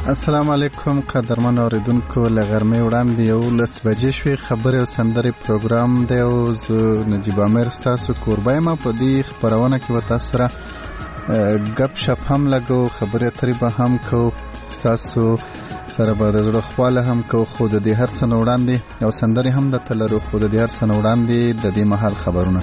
السلام علیکم قدرمن اوریدونکو، له غرمې وړاندې 11 بجې شوې. خبرې او سندرې پروګرام دی او زه نجیب امیر ستاسو کوربه یم. په دې خپرونه کې به تاسو سره ګپ شپ هم لګو، خبرې اترې به هم کوو، ستاسو سره به د زړه خواله هم کوو. خو د دې هر څه نه وړاندې او سندرې هم درته لرو، خو د دې هر څه نه وړاندې د دې مهال خبرونه.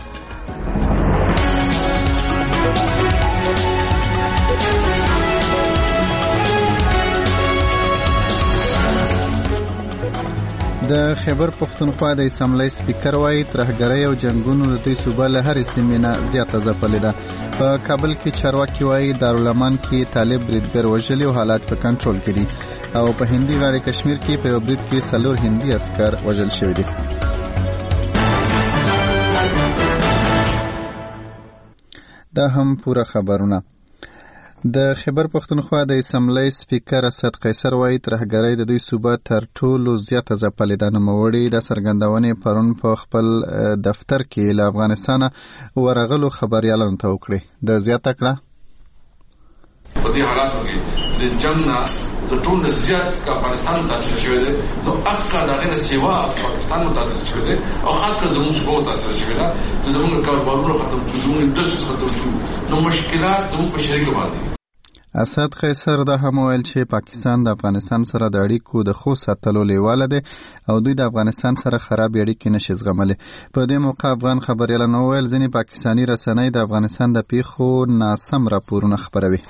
د خیبر پښتونخوا د اسمبلی سپیکر وایي ترهګرۍ او جنګونو د دوی صوبه له هرې سیمې نه زیاته ځپلې ده. په کابل کې چارواکي وایي دارالامان کې طالب بریدګر وژلي او حالات په کنټرول کې دي، او په هندي غاړې کشمیر کې په یو برید کې 4 هندي عسکر وژل شوي دي. دا هم پوره خبرونه. د خیبر پښتونخوا د اسمبلی سپیکر اسد قیصر وایي ترهګرۍ د دوی صوبه تر ټولو زیاته ځپلې ده. نوموړي د څرګندونې پرون په خپل دفتر کې له افغانستانه ورغلو خبریالانو ته وکړې. د زیاته کړه په دې حالاتو کې د جنګ نه د ټولو زیات افغانستان متاثر شوی دی، نو اکا دغه نه سیوا پاکستان متاثر شوی دی، او خاص کر زموږ صوبه متاثر شوی ده. زموږ کاروبارونه ختم شو، زموږ انډسټریز ختم شو، نو مشکلات زموږ په شریکه باندې. اسد قیصر دا هم ویل چې پاکستان د افغانستان سره د اړیکو د خو ساتلو لیواله دی او دوی د افغانستان سره خراب اړیکې نشي زغملی. په دې موقع افغان خبریالانو ویل ځینې پاکستاني رسنۍ د افغانستان د پیښو ناسم راپورونه خپروي.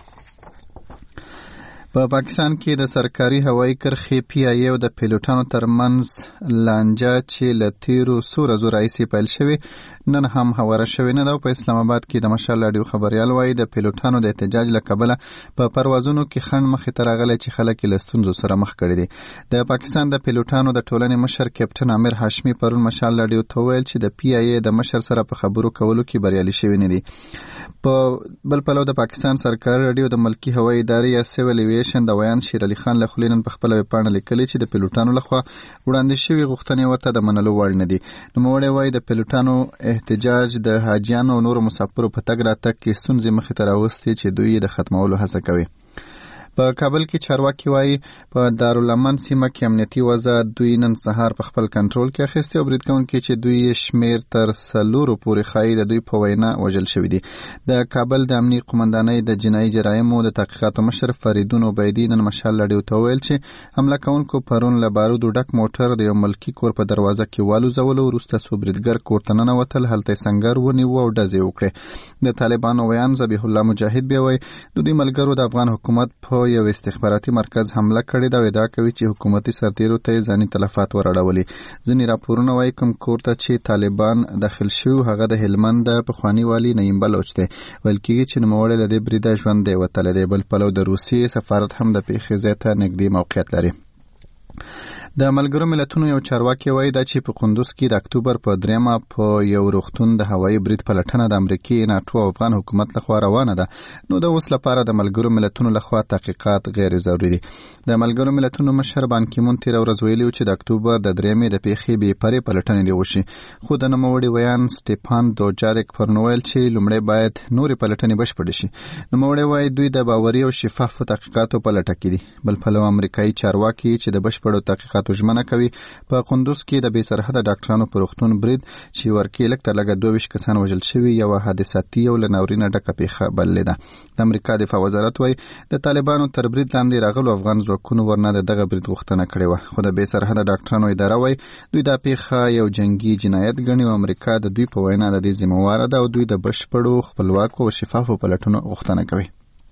په پاکستان کې د سرکاري هوایي کرښې PIA او د پیلوټانو ترمنځ لانجه چې له تیرو څو ورځو راهیسې پیل شوې نن هم هواره شوې نه ده. په اسلام آباد کې د مشال راډیو خبریال وایي د پیلوټانو د احتجاج له کبله په پروازونو کې خنډ مخې ته راغلی چې خلک یې له ستونزو سره مخ کړي دي. د پاکستان د پیلوټانو د ټولنې مشر کیپټن عامر هاشمي پرون مشال راډیو ته ویل چې د PIA د مشر سره په خبرو کولو کې بریالي شوي نه دي. په بل پلو د پاکستان سرکاري راډیو د ملکی هوایي ادارې یا سیول ایویشن د ویان شیر علي خان له خولې نن په خپله ویبپاڼه لیکلي چې د پیلوټانو لخوا وړاندې شوي غوښتنې ورته د منلو وړ نه دي. نوموړی وایي د پیلوټانو احتجاج د حاجیانو او نورو مسافرو په تګ راتګ کې ستونزې مخې ته راوستې چې دوی یې د ختمولو هڅه کوي. په کابل کې چارواکي وایي په دارالامان سیمه کې امنیتي وضع دوی نن سهار په خپل کنټرول کې اخیستې او برید کوونکي چې دوی شمیر تر 4 پورې ښایي د دوی په وینا وژل شوي دي. د کابل د امنیي قومندانۍ د جنایي جرایمو د تحقیقاتو مشر فریدون عبیدي نن مشال راډیو ته ویل چې حمله کوونکو پرون له بارودو ډک موټر د یو ملکي کور په دروازه کې والوځولو، وروسته څو بریدګر کور ته ننوتل، هلته یې سنګر ونیوه او ډزې وکړې. د طالبانو ویان ذبیح الله مجاهد بیا وایي د دوی ملګرو د افغان حکومت په یو استخباراتي مرکز حمله کړې ده او ادعا کوي چې حکومتي سرتیرو ته یې ځاني تلفات ورړولي. ځینې راپورونه وایي کوم کور ته چې طالبان داخل شو هغه د هلمند د پخواني والي نعیم بلوچ دی. ویل کېږي چې نوموړی له دې بریده ژوندی وتلی دی. بل پلو د روسیې سفارت هم د پیښې ځای ته نږدې موقعیت لري. د ملګرو ملتونو یو چارواکي وایي دا چې په قندوز کې د اکتوبر په 3 په یو روغتون د هوایي برید پلټنه د امریکای، ناټو او افغان حکومت لخوا روانه ده. نو د اوس لپاره د ملګرو ملتونو لخوا تحقیقات غیر ضروري دي. د ملګرو ملتونو مشر بان کی مون تیر ورځ ویلي چې د اکتوبر د 3 د پیښې بې پرې پلټنې دی وشي. خو د نوموړي ویان سټيفان دوجاریک پرنویل چې لومړی باید نورې پلټنې بشپړې شي. نوموړي وایي دوی د باوري او شفافو تحقیقاتو په لټه کې دي. بل پلو امریکایي چارواکي چې د بشپړو تحقیقاتو ژمنه کوي په قندوز کې د بې سرحده ډاکټرانو پر روغتون برید چې ورکې لږ تر لږه 22 کسان وژل شوي یوه حادثاتي او له ناورینه ډکه پیښه بللې ده. د امریکا دفاع وزارت وایي د طالبانو تر برید لاندې راغلو افغان ځواکونو ورنه دغه برید غوښتنه کړې وه. خو د بې سرحده ډاکټرانو اداره وایي دوی دا پیښه یو جنگي جنایت ګڼي او امریکا د دوی په وینا د دې ذمہواره ده او دوی د بشپړو خپلواکو او شفافو پلټنو غوښتنه کوي.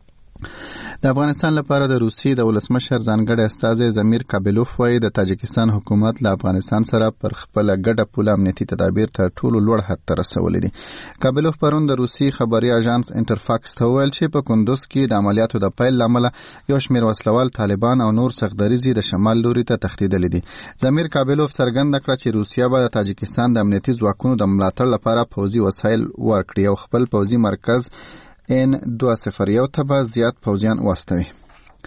د افغانستان لپاره د روسیې د ولسمشر ځانګړی استازی زمیر کابلوف وایي د تاجکستان حکومت له افغانستان سره پر خپله ګډه پوله امنیتي تدابیر تر ټولو لوړ حد ته رسولي دي. کابلوف پرون د روسي خبري اژانس انټرفاکس ته وویل چې په کندوز کې د عملیاتو د پیل له امله یو شمېر وسلوال طالبان او نور سختدریځي د شمال لوري ته تښتېدلي دي. زمیر کابلوف څرګنده کړه چې روسیه به د تاجکستان د امنیتي ځواکونو د ملاتړ لپاره پوځي وسایل ورکړي او خپل پوځي مرکز N201 ته به زیات پوځیان واستوي.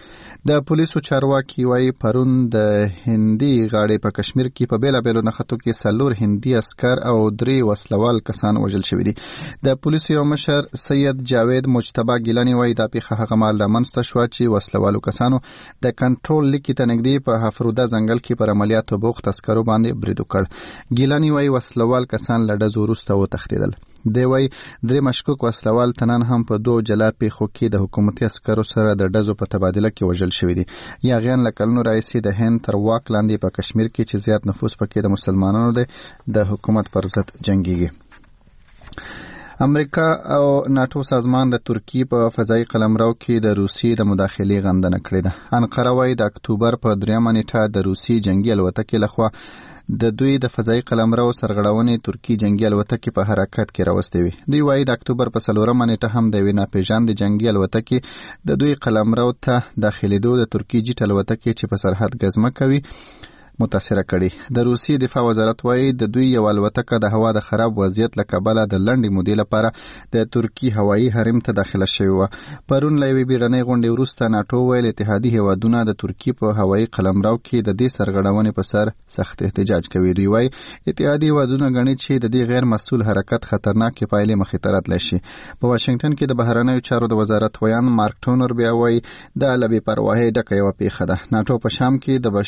د پولیسو چارواکي وايي پرون د هندي غاړې په کشمیر کې په بیلابیلو نښتو کې 4 هندي عسكر او 3 وسلوال کسان وژل شوي دي. د پولیسو یو مشر سید جاوید مجتبی ګیلانی وايي دا پیښه هغه مهال رامنځته شوه چې وسلوالو کسانو د کنټرول لیکې ته نږدې په حفروده ځنګل کې پر عملیاتو بوخت عسکرو باندې برید وکړ. ګیلانی وايي وسلوال کسان له ډزو وروسته وتښتېدل. دی وايي 3 مشکوک وسلوال تنان هم په 2 جلا پیښو کې د حکومتي عسکرو سره د ډزو په تبادله کې وژل شوي دي. یاغیان له کلونو راهیسې د هند تر واک لاندې په کشمیر کې چې زیات نفوس پکې د مسلمانانو دی د حکومت پر ضد جنګیږي. امریکا او ناتو سازمان د ترکیې په فضایي قلمرو کې د روسیې د مداخلې غندنه کړې ده. انقره وايي د اکتوبر په 3 نیټه د روسیې جنگي الوتکې لخوا د دوی د فضایي قلمرو سرغړونې ترکی جنگي الوتکې په حرکت کې راوستې وي. دوی وايي د اکتوبر په 4 نیټه هم د ناپېژاندې جنگي الوتکې د دوی قلمرو ته داخلېدو د ترکی جیټ الوتکې چې په سرحد ګزمه کوي متاثره کړي. د روسیې دفاع وزارت وايي د دوی یو الوتکه د هوا د خراب وضعیت له کبله د لنډې مودې لپاره د ترکی هوایي حرم ته داخله شوې وه. پرون له یوې بیړنۍ غونډې وروسته ناټو ویل اتحادي هیوادونه د ترکی په هوایي قلمرو کې د دې سرغړونې په سر سخت احتجاج کوي. دوی وايي اتحادي هیوادونه ګڼي چې د دې غیر مسؤل حرکت خطرناکې پایلې مخې ته راتلی شي. په واشنګټن کې د بهرنیو چارو د وزارت ویان مارک ټونر بیا وايي دا له بې پرواهۍ ډکه یوه پیښه ده. ناټو په شام کې د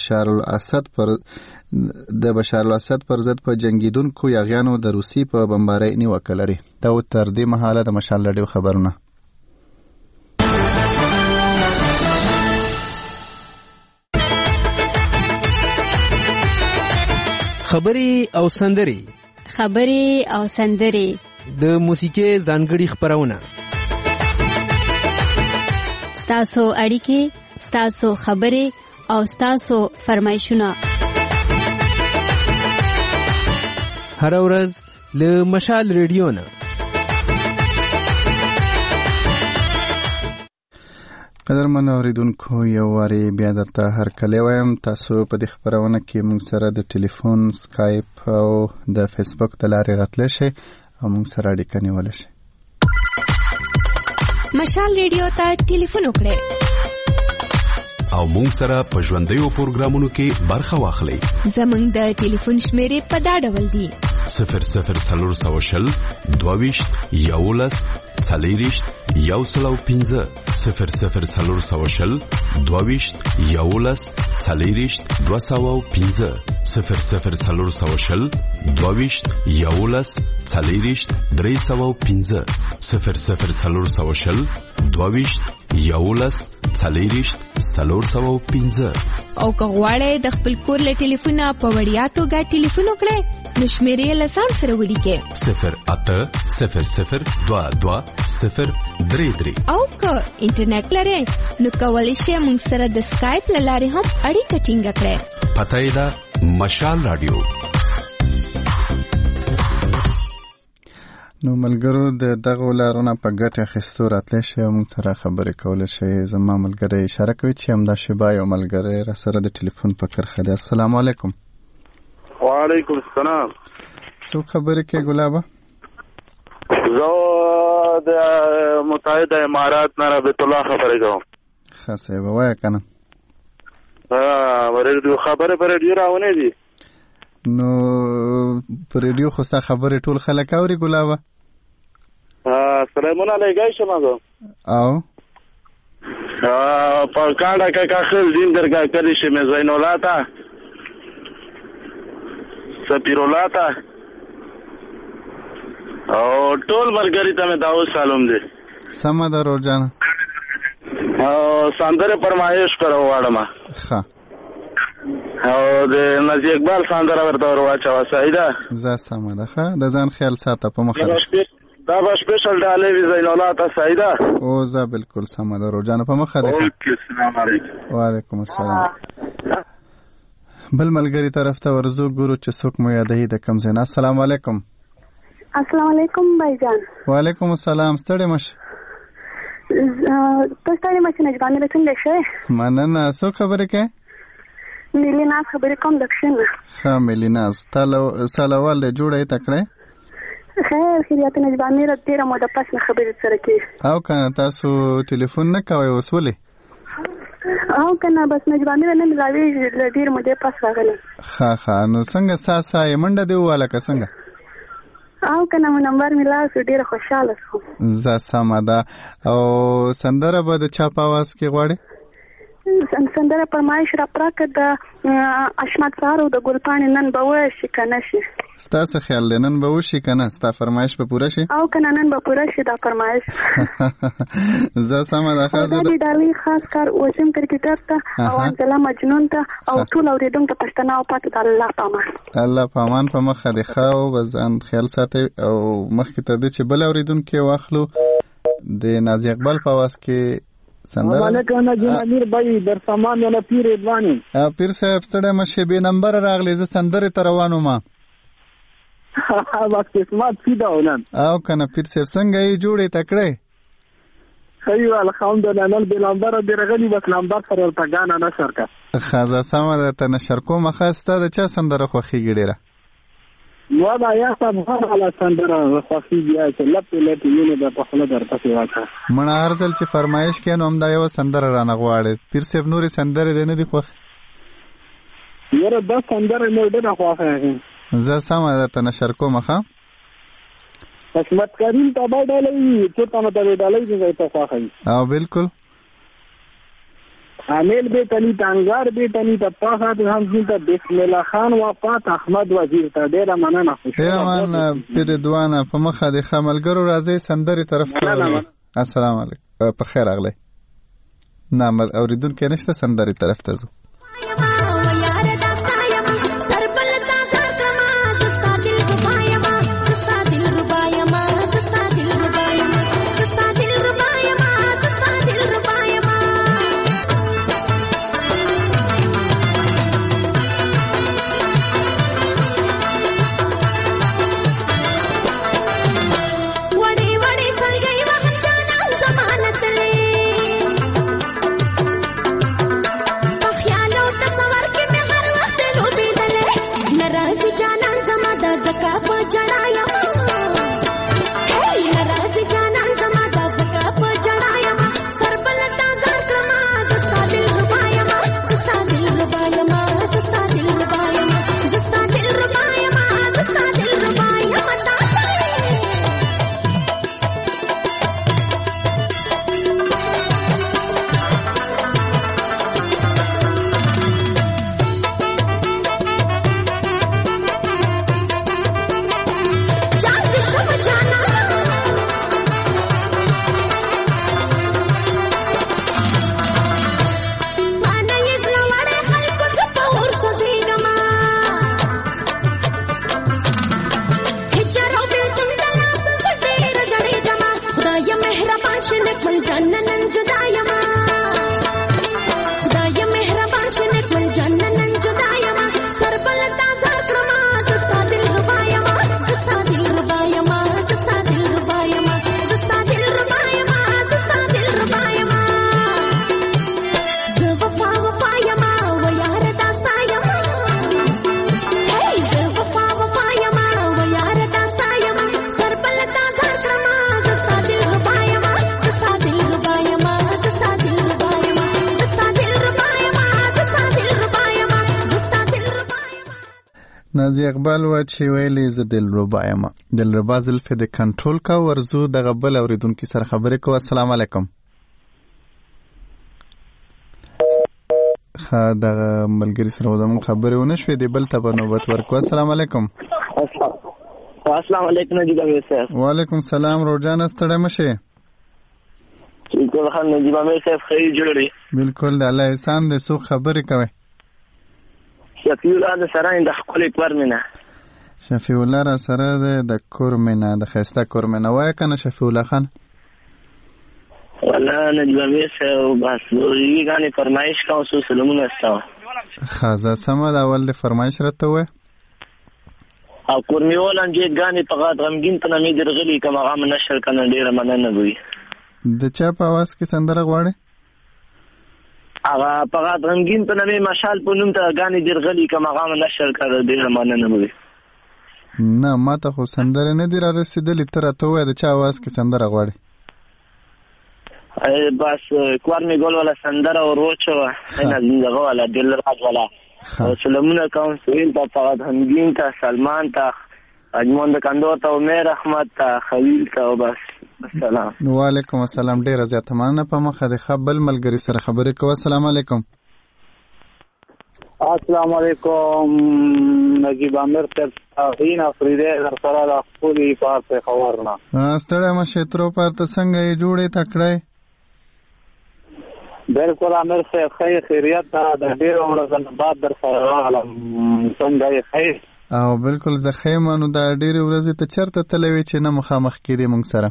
بشار الاسد پر ضد په جنگیدونکو یاغیانو د روسي په بمبارۍ نیوکه لري. دا تر دې مهاله د مشال راډیو خبرونه. خبرې او سندرې د موسیقي ځانګړي خبرونه. ستاسو اړیکې، ستاسو خبرې او ستاسو فرمایشونه هر ورځ له مشال ریډیو نه. قدرمن اوریدونکو یو واري بیا درته هرکلی وایم. تاسو په دې خبرونه کې موږ سره د ټلیفون، سکایپ او د فیسبوک د لارې راتلی شئ او موږ سره اړیکه نیولی شئ. مشال ریډیو ته ټلیفون وکړئ او مونږ سره په ژوندیو پروګرامونو کې برخه واخلئ. زمونږ د ټلیفون شمیرې په دا ډول دي: 00 22 11 40 105 00 22 11 40 205 00 22 11 40 305 00 22 11 40 305. او که غواړئ د خپل کور له ټلیفونه په وړیا توګه ټلیفون وکړئ نو شمیرې له ځان سره ولیکئ 0800 22 033. او که انټرنیټ لرئ نو کولی شئ موږ سره د سکایپ له لارې هم اړیکه ټینګه کړئ. پته یې ده مشال راډیو. نو ملګرو د دغو لارونه په ګټه اخیستو راتلی شئ او موږ سره خبرې کولی شئ. زما ملګری اشاره کوي چې همدا شیبه یو ملګری را سره د ټلیفون په کرښه دی. السلام علیکم. وعلیکم السلام. څوک خبرې کوي ګلابه؟ زه د متحده امارات نه رابط الله خبرې کوم. ښه صاحب وایه که نه. خبرې په ریډیو راونې دي. نو په ریډیو خو ستا خبرې ټول خلک اوري ګلابه. سلیمان علیه شم زه او په کاڼه که کاخل دین درګاه کلی شم زین الله ته سفیر الله ته او ټول ملګري ته مې داود سلام دی. سمه ده روجانه. سندره فرمایش کړو واړم. ښه او د نجی اقبال سندره ورته ورواچوه. صحیح ده. زه سمه ده. ښه د ځان خیال ساته په مخه ده. دا به سپیشل ډالۍ وي زین الله ته. صحیح ده. او زه بالکل سمه ده روجانه په مخه ده. السلام علیکم. وعلیکم السلام. بل ملګری طرف ته ورزو ګورو چې څوک مو یادوي د کوم ځای نه. السلام علیکم. السلام علیکم بایجان. وعلیکم السلام. ستړی مشه. ته ستړی مشه نجبانې له څنګه شوې؟ مننه. څوک خبرې کوي؟ میلیناز خبرې کوم دکشن. ښه میلیناز سالوال دی جوړه یې تکړه. خیر خیریت نجبانې را ډېره موده پس نه خبرې سره کوي. او که نه تاسو ټلیفون نه کوئ اوس ولې؟ او کنه بس نجبامي نن راوي ډیر مودې پس راغله. ها نو څنګه ساسا منډه دی واله که څنګه؟ او کنه مو نمبر ملاو ډیر خوشاله شو. زه سمه ده. او سندره به د چا په आवाज کې غواړي؟ سندره فرمایش را پراکه د اشمت سهار او د ګلپاڼې نن به وشي کنه شي. ستاسو خیال دی نن به وشي کنه؟ ستا فرمایش به پوره شي؟ او کنه نن به پوره شي دا فرمایش. زه سمه ده. خاصه د ډالۍ خاص کار وسیم کرکټر ته او انزلا مجنون ته او ټول اوریدونکو پښتنه او پاتې د الله پامان. الله پامان په مخه دی خو وزن خیال ساتي او مخکې ته د چې بل اوریدونکو واخلو د نازي اقبال په واس کې سندره. علیکم نجم امیر بای در سامان ولا پیر ادوانی. پیر صاحب ستړی مشه به نمبر راغلی زه سندره تر روانو ما. بس قسمت سیده ونن. او کنه پیر صاحب څنګه یې جوړې تکړه؟ خیو الحمدلله نن به نمبر درغلی بس نمبر سره پګانا نشر کا. خازه سم ده ته نشر کوم خاصه د چا سندره خوخي ګډیره. نو دا یا صاحب علا سندره خوخي بیا چې لپ یونه د په خله در پسې واچا. مړه ارزل چې فرمایش کین هم دا یو سندره رانه غواړي. پیر صاحب نوري سندره دې نه دی خوخ. یره د سندره نو ډېره خوخه. زه سم ده ته نشر کوم ښه. قسمت کریم تبا ډالۍ چې تاسو ته ډالۍ دی په خوخه. او بالکل عامل به تلی تانګار به تلی په پاسه د هم ته بسم الله خان وفات احمد وزیر ته ډیره مننه. ډیره مننه پیر دوانه په مخه د خملګرو راځي سندري طرف ته. السلام علیکم په خیر اغلی. نامر اوریدونکو نشته سندري طرف ته زو. نازي اقبال و چې ویلې ز دلربا یم. دلربا زلفې د کنټرول کا ورزو د غبل اوریدونکو سره خبرې کو. السلام علیکم. خا د ملګری سره زموږ خبرې ونه شوې دی بل ته په نوبت ورکو. السلام علیکم. السلام علیکم نجیب امیر صاحب. وعلیکم السلام روزانه ستړی مشه. بالکل خان نجیب امیر صاحب خیر جوړی. بالکل د الله احسان دې سو خبرې کوي. شفیع الله سره د خپل کورمنه. شفیع الله را سره د کورمنه د خسته کورمنه وای کنه شفیع الله خان. والله نجیب امیر صاحب بس یی غانې فرمایش کا اوسو سلامونه استاو. خازه سم د اول د فرمایش راته وای. او کورمیول انجه غانې په غاد غمګین ته مې درغلی کما غم نشر کنه ډیره مننه وي. د چا په आवाज کې سندره غواړي؟ هغه په غاد غمګین ته مې مشال په نوم ته غانې درغلی کما غم نشر کړه ډیره مننه وي. نه ما ته خو سندره نه دی را رسیدلې تر ته وای د چا आवाज کې سندره غواړي؟ بس کوار می ګول ولا سندره او روچو نه دغه ولا دل راج ولا سلامونه کوم سویل ته فقط همگین ته سلمان ته اجمن د کندو ته امیر احمد ته خلیل ته بس السلام. وعلیکم السلام. ډیر زیاته مننه. په مخه د خپل ملګری سره خبرې کوم. السلام علیکم. السلام علیکم. نجیب امیر تاسین افریده در سره د خپل پارت خبرنا ستړی مشه تر پارت څنګه یې جوړې تکړه؟ بالکل امیر صاحب خیریت د ډیر ورځې بعد در سره راغلم. څنګه یې خیر؟ او بالکل زه خیمه. نو دا ډیر ورځې ته چرته تلوي چې نه مخامخ کېدې موږ سره؟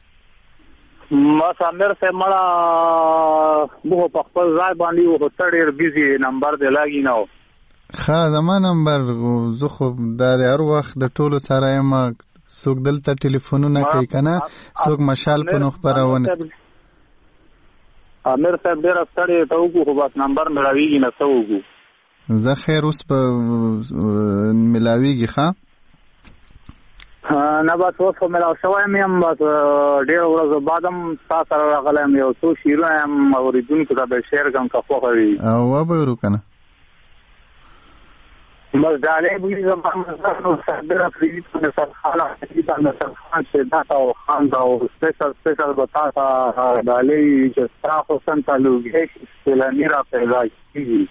بس امیر صاحب مړه مو په خپل ځای باندې و ته ډیر بیزي نمبر دی لاګي نو ښه زما نمبر زه خو دا هر وخت د ټولو سره یم. څوک دلته ټلیفونونه کوي که نه څوک مشال په نو خپرونه. امیر صاحب ډېره ستړې ته وکړو خو بس نمبر ملاویږي نه څه وکړو. زه خیر اوس به ملاویږي ښه نه بس اوس خو ملاو شوی یم. بس ډېره ورځو بعد هم ستا سره راغلی یم. یو څو شعرونه یم اورېدونکو ته به شعر کوم که خوښه وي او وبهرو که نه بس ډالۍ بوي زما نظر صابر افریدي ته نصرخان حدیث نصرخان شهدت او خان دا او سپیشل بتا تا ډالۍ چې ستا حسن تعلق سلامي را پیدا کیږي.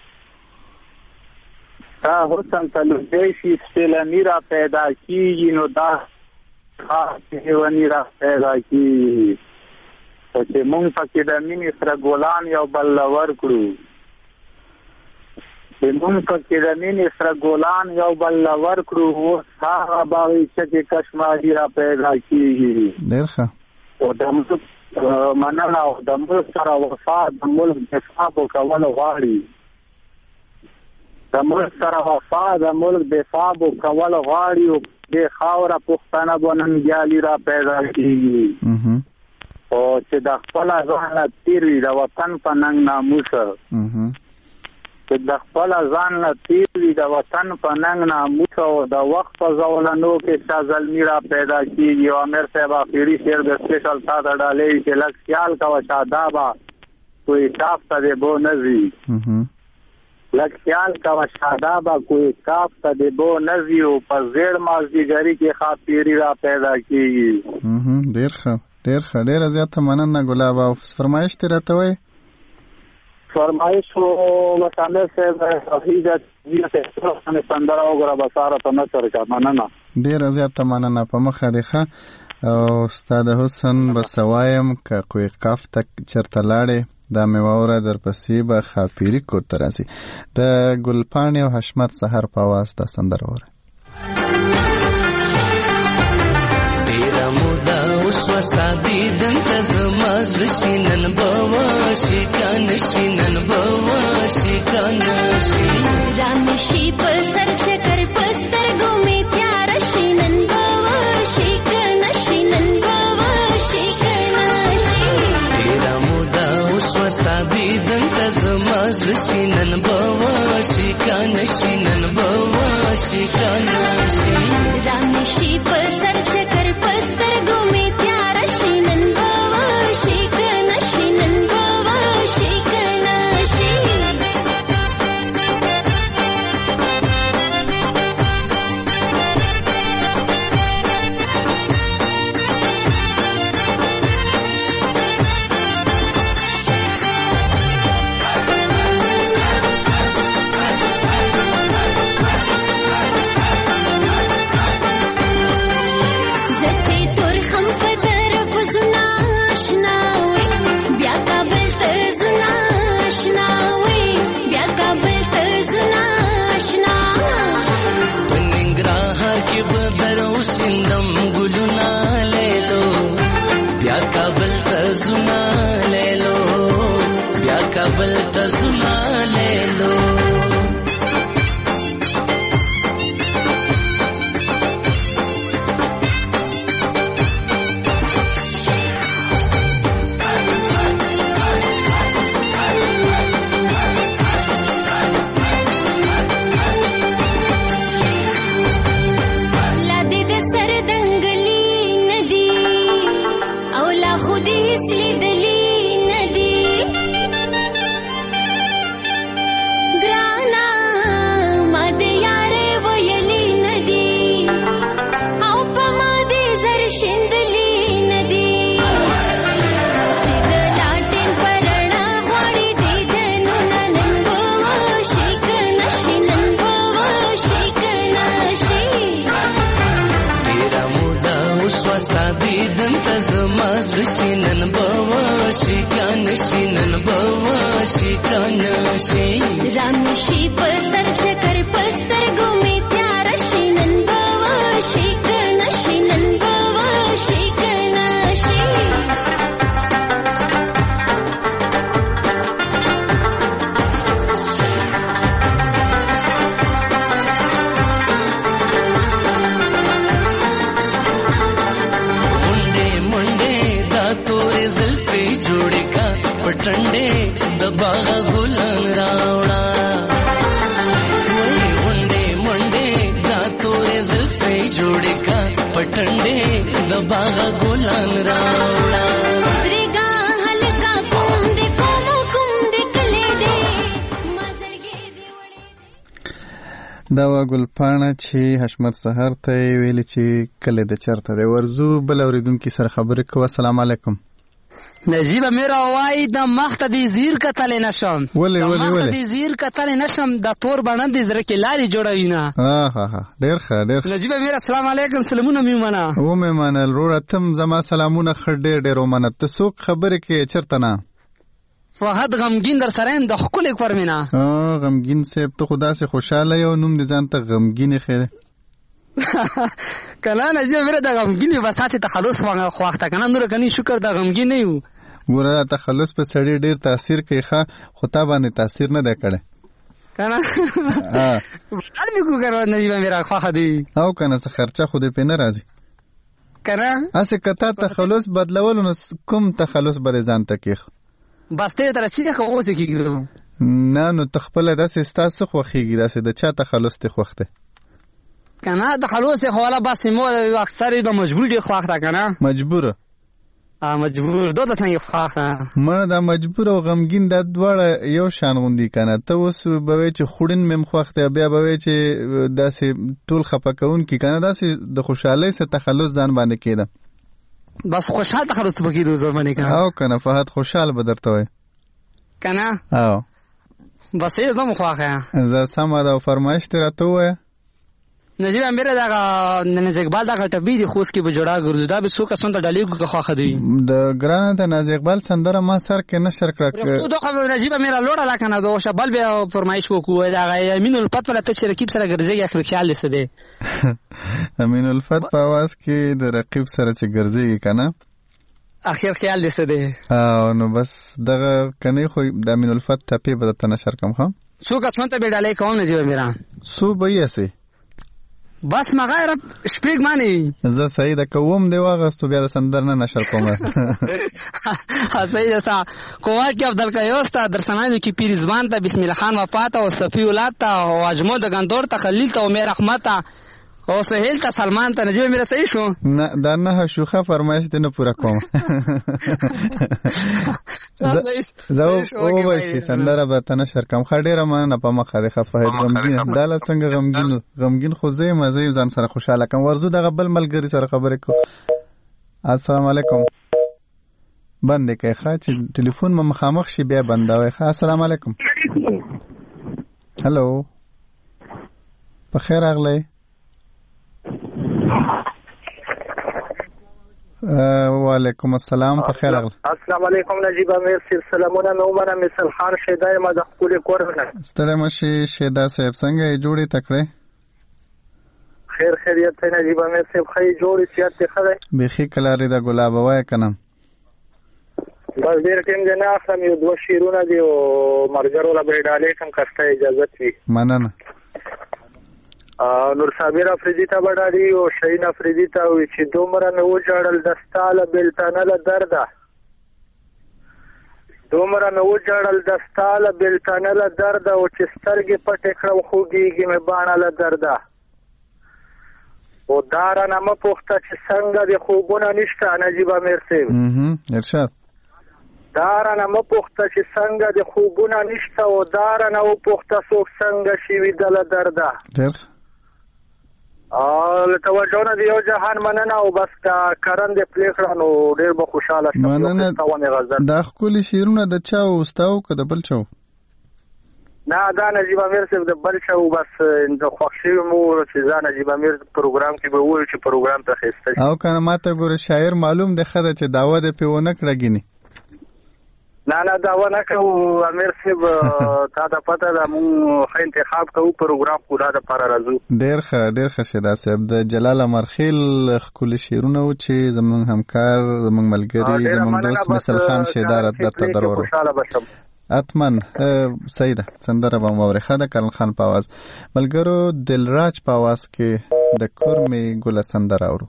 ستا حسن تعلق سلامي را پیدا کیږي نو دا خاص ونی را پیدا کیږي چې مونږ پکې د مینې سره ګلان یو بل لور کړو. مونږ پکې د مینې سره ګلان یو بل لور کړو. اوس هغه باغچه کې کشمالي را پیدا کیږي. ډېر ښه. او د مننه او د ملک سره وفا د ملک دفاع کول غواړي. د ملک سره وفا د ملک دفاع کول غواړي او د خاوره پښتانه بننګیالي را پیدا کیږي. او چې د خپل ځان له تیر وي د وطن په ننګ ناموسه چې د خپل ځان له تیر وي د وطن په ننګ ناموسه او د وخت په زولنو کې شاه زلمي را پیدا کیږي. او امیر صاحب آخري شعر د سپیشل تا ته ډالۍ چې لږ خیال کوه شادابه کوئی کاف ته دې بو نه ځي. لږ خیال کوه شادابه کوئی کاف ته دې بو نه ځي او په زیړ مازدیګري کې خاطري را پیدا کیږي. ډېر ښه ډېر ښه. ډېره زیاته مننه ګلاب. او فرمایش دې راته وایي؟ فرمایش خو بس امیر صاحب صحیح ده سندره وګوره بساره ته نشر که مننه. ډېره زیاته مننه. په مخه دې ښه. او ستا د حسن بس وایم که کوی قاف ته چېرته لاړې دا مې واوره درپسې به خاپیري کور ته راځي. د ګلپاڼې او حشمت سحر په اواز دا سندره واوره. ډېره موده وشوه ستا دیدن ته زما زړه شي نن به وشي که نه شي نن به وشي که نه شي رانشي په سر چکر په سترګو مې تیاره شي نن به وشي که نه شي نن به وشي که نه شي ډېره موده وشوه ستا دیدن ته زما زړه شي نن به وشي که نه شي نن به وشي که نه شي رانشي په سر چکر په سترګو مې تیاره شي نن به وشي که نه شي نن به وشي که نه شي دیدن ته زما زړه شي نن به وشي کنه شي نن به وشي کنه شي رانشي په سر چکر پسترګو می تیار شي نن به وشي کنه شي نن به وشي کنه شي پټنډې د باغ ګلان راوړا وای منډې منډې دا تورې زلفې جوړې کا پټنډې د باغ ګلان راوړا درګه هلکا کوم دې کوم دې کله دې مزرګې دې وړې دا وا ګلپاڼه چې حشمت سحر ته ویلي چې کله د چرته دی ورزو بل اوریدونکو سره خبرې کوه. السلام علیکم. نجیب میرا وای د مخت دی زیر کتل نشم ولی مخت دی زیر کتل نشم د تور باندې دی زره کې لاري جوړوي نه ډیر ښه ډیر نجیب میرا السلام علیکم سلامونه میمنه و میمنه رورتم زما سلامونه خړ ډیر ومنه ته څوک خبرې کې چرته نه فهد غمگین در سره د خپل کورمینا غمگین سیب ته خدا سے خوشاله یو نوم دي ځان ته غمگین خیره کله نجیب میرا د غمگین وساسه تخلص خواخته کنه نور کني شکر د غمگین نه یو ګوره تخلص په سړی ډیر تاثیر کوي ښه خو تا باندې تاثیر نه دی کړی کنه علمي کو کړو نجیب میرا خواخه دی او کنه څه خرچه خو دې په نه راځي کنه اسه کته تخلص بدلول نو کوم تخلص به ځان ته کیخ بس ته تر چې خو اوسې کیږي نه نو تخپل داسې ستاسو خوخیږي داسې د چا تخلص ته خوخته کنه تخلص خو ولا بس مو اکثر د مجبور دی خوخته کنه مجبور دوه څنګه خوخه مړه د مجبور او غمگین د دواړه یو شان غوندي کنه ته اوس به چې خورین مم خوخته بیا به چې داسې ټول خپکون کی کنه داسې د خوشحالي څخه تخلص ځان باندې کېده بس خوشحال تخلص بکی دو زور باندې کنه او کنه فهد خوشحال بدرته وای کنه او بس یې زمو خوخه زه سم دا فرمایش تر ته وای نجیب میرا دا ناز اقبال دا ټبي دي خوس کې بجوړا ګرځو دا به څوک سنت ډالې کو خوخه دی د ګرانه د ناز اقبال سندره ما سر کې نشر کړک دا خبر نجیب میرا لوړه لا کنه دا شبل به فرمایش وکوه دا امین الفت ولا ته چې رقیب سره ګرځي اخر خیال لسه دی امین الفت په आवाज کې د رقیب سره چې ګرځي کنه اخر خیال لسه دی او نو بس دغه کني خو د امین الفت ټپي به ته نشر کوم خو څوک سنت به ډالې کوم نجیب میرا سو به یې سي بس مغیر شپږ معنی زه صحیح د کوم دی واغستو بیا د سندر نه نشر کوم صحیح ده کوه کې عبدل کیوستا در سمانو کې پیر زبان ته بسم الله خان وفات او صفی اولاد ته او اجمو د غندور ته خلیل ته عمر رحمت او سهیل ته سلمان ته نجیب میرا صحیح شو نه دا نه شوخه فرمایش دې نه پورا کوم زه او وایي سندره به تنه نشر کوم خډيره مانه په مخه ده خفه غمگین داله څنګه غمگین خو زه مزه ځان سره خوشاله کوم ورزو دغه بل ملګری سره خبرې کو. السلام علیکم بندې کوي ښه چې ټلیفون مخامخ شي بیا بندوي ښه. السلام علیکم هلو په خیر اغلی وعلیکم السلام په خیر اغلی. السلام علیکم نجیب امیر صاحب سلامونه نومره مثال خان شیدای ما د خپل کورونه ستړی مشي شیدا صاحب څنګه جوړې تکړه خیر خیریت نجیب امیر صاحب خی جوړې سیات خره بخي کلاری د ګلاب وای کنه بس ډیر ټیم دی نه اخلم یو دوه شیرونه دی او مرګرو لا به ډالې کوم کسته اجازه وي مننه. نور صابر افریدی ته بډاډي او شین افریدی ته وی چې دومره مې وجړل دستاله بلتانه درده دومره مې وجړل دستاله بلتانه درده او چې سترګې پټې کړم خوږیږي مې باڼه درده او دارا نامه پوښته چې څنګه د خوبونه نشته نجیب امیر صاحب ارشاد دارا نامه پوښته چې څنګه د خوبونه نشته او دارا نه پوښته څوک څنګه شي ویدله درده ډېر له توجه نه دی یو جهان مننه او بس کرن د پلیکړه نو ډېر به خوشاله شم مننه. دا ښکلي شعرونه د چا اوستاو که د بل چاو نه دا نجیب امیر صاحب د بل شو بس د خوښ شوي مو چې دا نجیب امیر پروګرام کې به وویل چې پروګرام ته ښایسته شي. او که نه ماته ګوره شاعر معلوم دی ښه ده چې دعوه دې پرې ونه کړه ګینې. نه دعوه نه کوو امیر صاحب تا ته پته ده مونږ ښه انتخاب کوو پروګرام پوره دپاره راځو. ډېر ښه شیدا صاحب د جلال امرخیل ښکلي شعرونه وو چې زموږ همکار زموږ ملګري زموږ دوست مثل خان شیدا درته درور خوشحاله بشم. اتمن سیده سندره به مو اورېښه د کرن خان په اواز. ملګرو دلراج په اواز کې د کورمې ګله سندره اورو.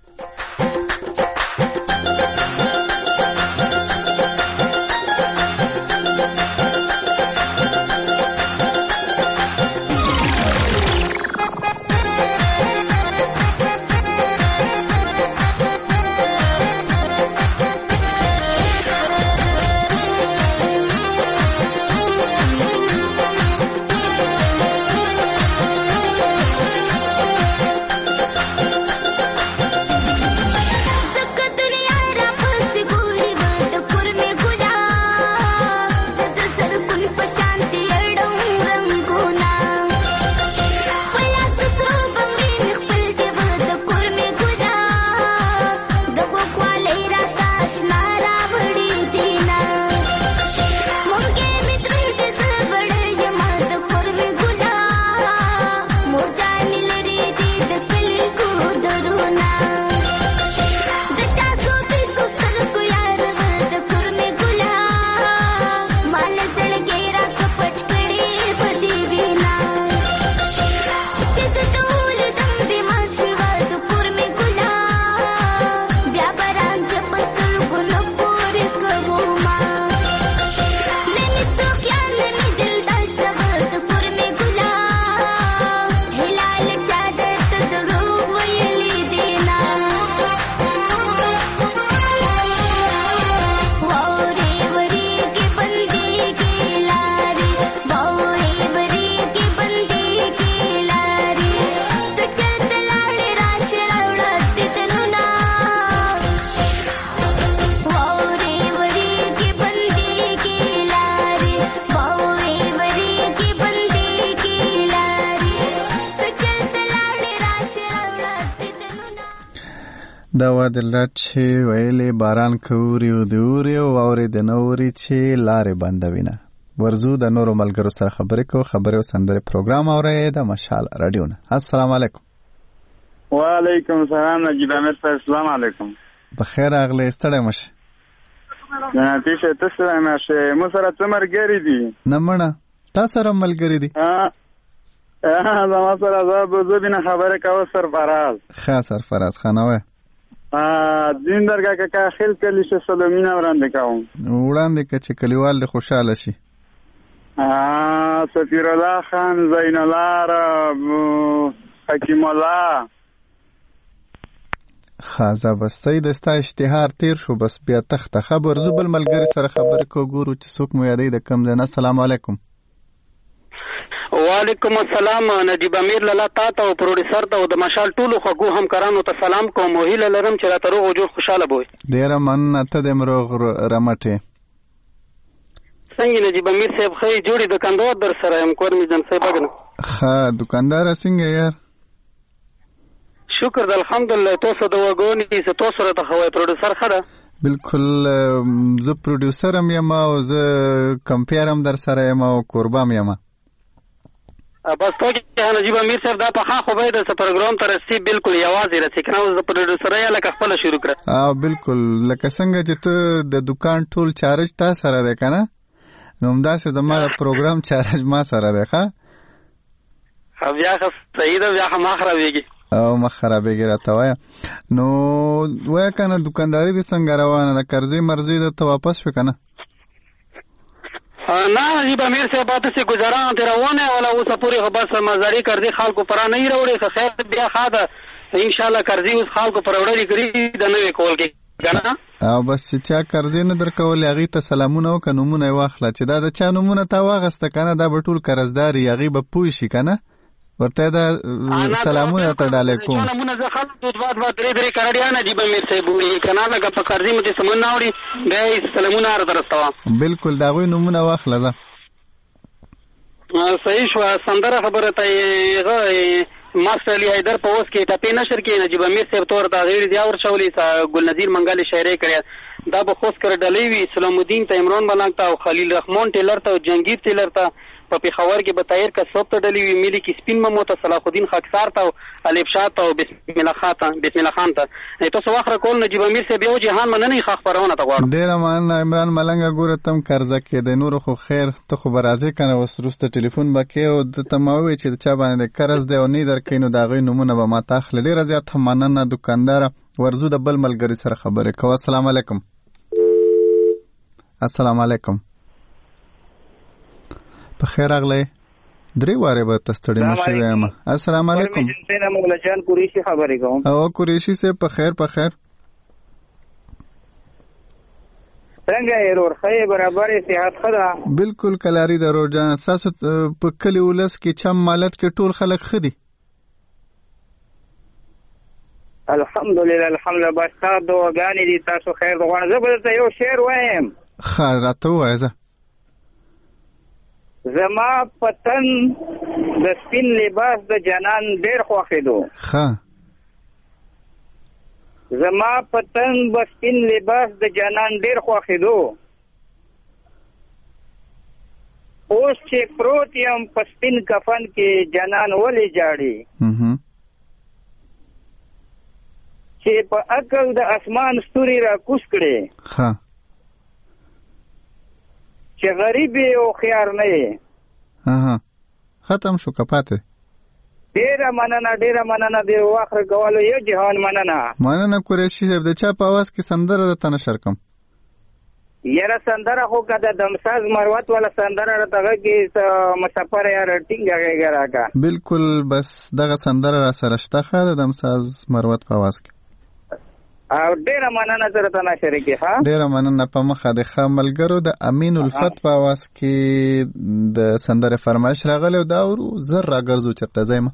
دا وادلات چې ویلې باران کوري او د اوري او اوري د نوري چې لارې بندوینه. ورزو د نورو ملګرو سره خبرې کو خبرې او سندرې پروګرام اوري د مشال رادیو نه. السلام علیکم. وعلیکم السلام نجیب امیر صاحب. السلام علیکم. بخیر اغله ستړی مشه. جناتي شه تاسو راشه مو سره څمر ګری دي. نمنه تاسو سره ملګری دي. زما سره زه بینه خبره کوم سرفراز. ښه سرفراز خانوي. دین درګه کا خل کلی شه سلامونه وړاندې کوم. وړاندې ک چې کلیوال د خوشاله شي. سفیر الله خان زین الله حکیم الله خازه بس سید استا اشتهار تیر شو بس بیا تخت خبر زبل ملګری سره خبر کو ګورو چې څوک مو یادې د کم نه. السلام علیکم. وعلیکم السلام. نجیب امیر لاله تاسو او پروډوسر ته او د مشال ټولو خو همکارانو ته سلام کوم. هیله لرم چې راته روغ او جوړ خوشاله بوي. ډیر مننه ته د مروغ رمټه. څنګه نجیب امیر صاحب خې جوړي دکاندار در سره هم کور می جن صاحب غن. ښه دکاندار څنګه یار؟ شکر الحمدلله. تاسو د وګونی چې تاسو راته خوای پروډوسر خره. بالکل زه پروډوسر هم یم او زه کمپیر هم در سره یم او قربام یم. بس تو چې نجیب امیر صاحب دا په خو به د پروګرام تر رسي بالکل یوازې رسي کنه اوس د پروډوسر یا لکه خپل شروع کړ. بالکل لکه څنګه چې ته د دکان ټول چارج تا سره ده کنه نو همداسې زما د پروګرام چارج ما سره ده. ښه بیا خو صحیح ده بیا ما خرابېږي او ما خرابېږي راته وایه. نو وایه کنه دکانداري دې څنګه روانه ده؟ قرضې مرضې درته واپس شوې کنه؟ نه نجیب امیر صاحب تاسې ګزاران ترې روانه ولا اوسه پورې خو بس مزاري قرضې خلکو پرا نه راوړي. خو خیر بیا ښه ده انشاءالله قرضې اوس خلکو پر وړلې کړي د نوې کول کې کنه. او بس چې چا قرضې نه درکولې هغې ته سلامونه وکړه نومونه یې واخله چې دا د چا نومونه تا واغسته کنه دا به ټول قرضدار یي هغې به پوه شي کنه ورته دا سلامونه ته ډالې کوم. نمونه زه خلک دوه درې کارډیا نجیب امیر صاحب وایي کنه لکه په قرضې مو دې سمون نه اوري بیا یې سلامونه راته رسوه. بالکل د هغوی نومونه واخله. زه صحیح شو سندره خبره ته ماستر علي حیدر په اوس کې ټپې نشر کې نجیب امیر صاحب تور دا غیر دی اور چولې ګل نذیر منګل شاعري کړی دا به خوش کړ ډلې وی سلام الدین ته عمران ملنګ ته او خلیل رحمان ټیلر ته او جنگیر ټیلر ته په پیښور کې به طاهر کا صوب ته ډلې وی ملي کې سپین ممو ته صلاح الدین خاکسار ته او الف شاه ته او بسم الله خان ته تاسو واخره کول نجیب امیر صاحب یو جهان مننه خاخ پرونه ته غواړم ډیر مان عمران ملنګ ګوره تم قرضه کې د نور خو خیر ته خو برازي کنه وسروسته ټلیفون بکې او د تماوي چې چا باندې قرض دی او نه درکینو دا غي نمونه به ما تاخله ډیر زیات مننه دکاندار ورزو د بل ملګری سره خبرې کوه. السلام علیکم. السلام علیکم. په خیر اغله درې واره به تستړی مشي وایم. السلام علیکم. زه مولا جان قریشی خبرې کوم. او قریشی سے په خیر په خیر. څنګه یې ور خې برابرې صحت خدا؟ بالکل کلاری درو جان تاسو په کلی ولس کې چم مالت کې ټول خلک خدي. الحمدلله الحمدلله بس تاسو دعاګانې دي تاسو خیر غواړم. زه به ته یو شعر وایم. خاطر وایزه. زما پتن د سپین لباس د جنان ډیر خوښېدو. ښه زما پتن د سپین لباس د جنان ډیر خوښېدو. اوس چې پروت یم په سپین کفن کې جنان ولې جاړي چې په عقل د اسمان ستوري را کوز کړي. ښه چې غریب او خيار نه یې. ختم شو کپاته. ډیره مننه دی واخر کولو یو جهان مننه قریشی صاحب د چا په आवाज کې سندره د تنه شرکم. یاره سندره خو کده دمساز مروت ولا سندره راتغه کې مسافر یار ټینګه راګه. بالکل بس دغه سندره را سره شته خاله دمساز مروت په आवाज کې. او ډیره مننه سره تنه شریکي. ها ډیره مننه په مخه د خاملګرو د امین الفت په आवाज کې د سندره فرمایش راغله او دا ورو زر راګرځو چرته زایمه.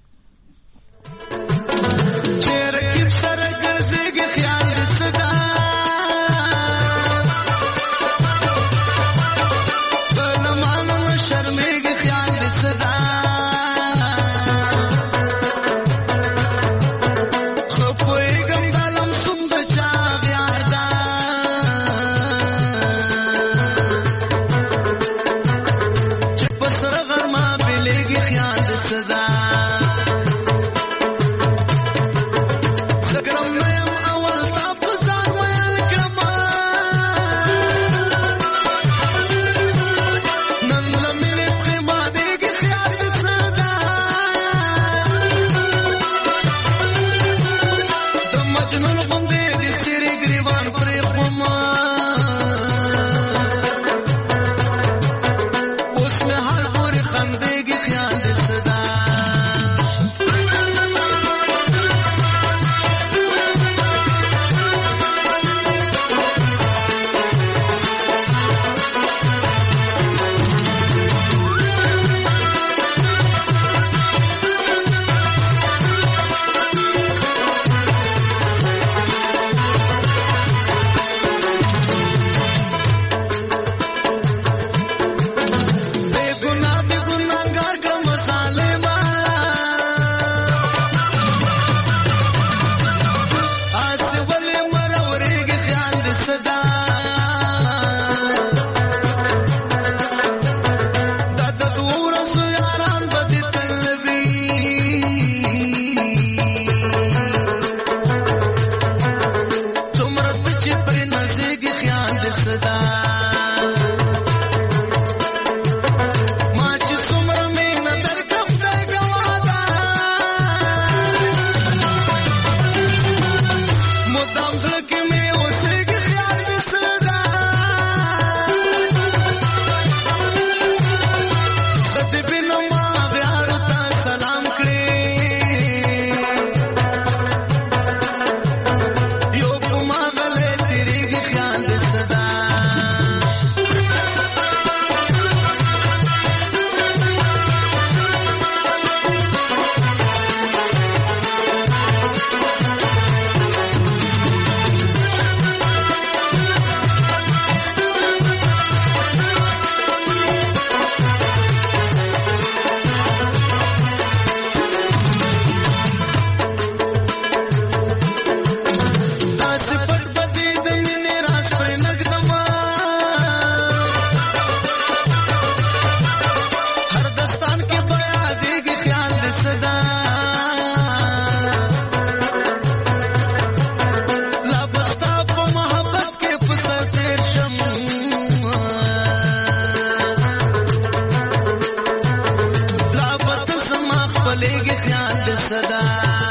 پلېږي خیال د صدا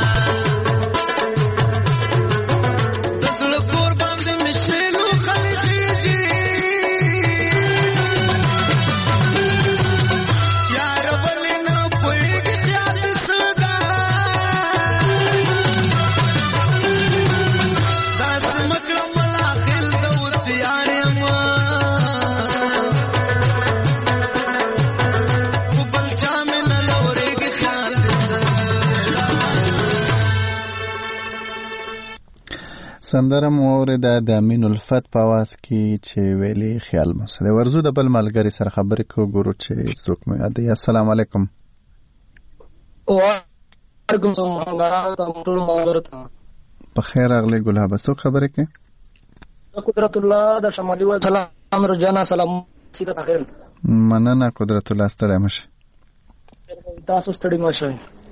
د زړه کور باندې مشلو خلېږي یار ولې نه پلېږي خیال د صدا داس مکړه ملا خل د وتیار ما سندره مو اورېده د امین الفت په اواز کې چې ویلي خیال مو سره ورزو د بل ملګري سره خبرې کوو ګورو چې څوک مو یاد دی. السلام علیکم. وعلیکم السلام. په خیر راغلی ګلاب. څوک خبرې کوي؟ قدرت الله د شمالي وال سلام رجانا سلام سیده خیر. مننه قدرت الله ستړی مشه. تاسو ستړي مشه.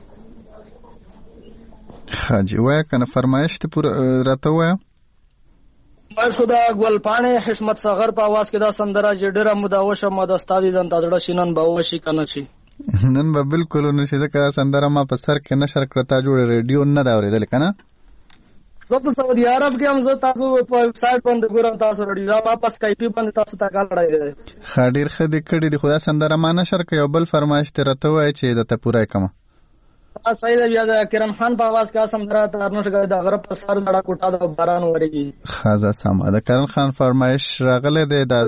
خاجي وای کنه فرمایش ته پور راته وای. ما خدا ګل پانه حشمت صغر په आवाज کې دا سندره جډره مداوشه مد استادي دن تاجړه شینن باوشي کنه شي نن به بالکل نشي ځکه سندره ما په سر کې نشر کړتا جوړ ریډیو نه دا اورېدل کنه. زه په سعودي عرب کې هم زه تاسو په ویب سټ باندې ګورم تاسو ریډیو ما په اسکایپي باندې تاسو ته کال راځي. خاډیر خدي کړي دی خدا سندره ما نشر کوي او بل فرمایش ته راته وای چې د ته پورای کما. سید یاد کرم خان په आवाज کې سندره ترنو شګه د غرب پر سر لړا کوټا د باران وريږي. خازه سم د کرم خان فرمایش راغله دی د